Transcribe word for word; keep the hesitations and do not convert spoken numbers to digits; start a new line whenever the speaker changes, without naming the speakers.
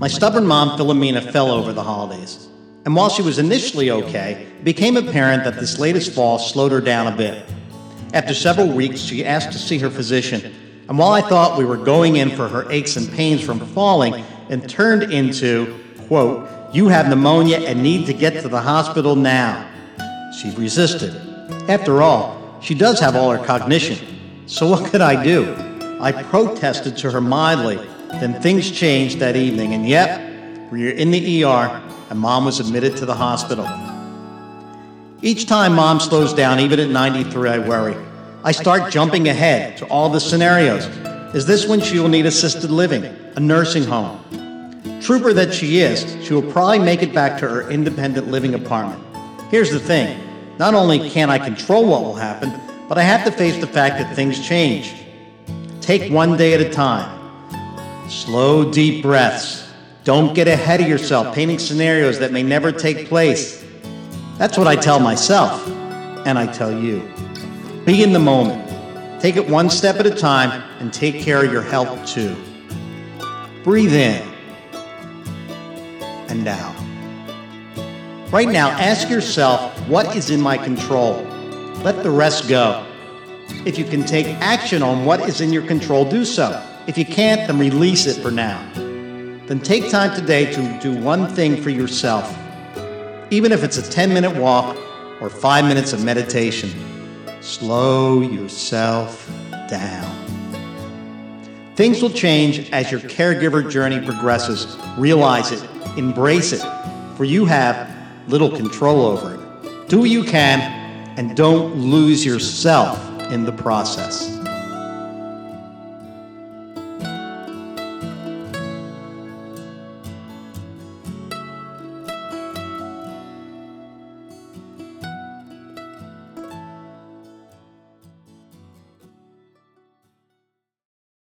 My stubborn mom, Philomena, fell over the holidays. And while she was initially okay, it became apparent that this latest fall slowed her down a bit. After several weeks, she asked to see her physician, and while I thought we were going in for her aches and pains from falling, it turned into, quote, "You have pneumonia and need to get to the hospital now." She resisted. After all, she does have all her cognition. So what could I do? I protested to her mildly. Then things changed that evening, and yep, we were in the E R, and Mom was admitted to the hospital. Each time Mom slows down, even at ninety-three, I worry. I start jumping ahead to all the scenarios. Is this when she will need assisted living, a nursing home? Trooper that she is, she will probably make it back to her independent living apartment. Here's the thing, not only can't I control what will happen, but I have to face the fact that things change. Take one day at a time. Slow, deep breaths. Don't get ahead of yourself, painting scenarios that may never take place. That's what I tell myself, and I tell you. Be in the moment. Take it one step at a time, and take care of your health too. Breathe in and out. Right now, ask yourself, what is in my control? Let the rest go. If you can take action on what is in your control, do so. If you can't, then release it for now. Then take time today to do one thing for yourself. Even if it's a ten-minute walk or five minutes of meditation. Slow yourself down. Things will change as your caregiver journey progresses. Realize it. Embrace it. For you have little control over it. Do what you can, and don't lose yourself in the process.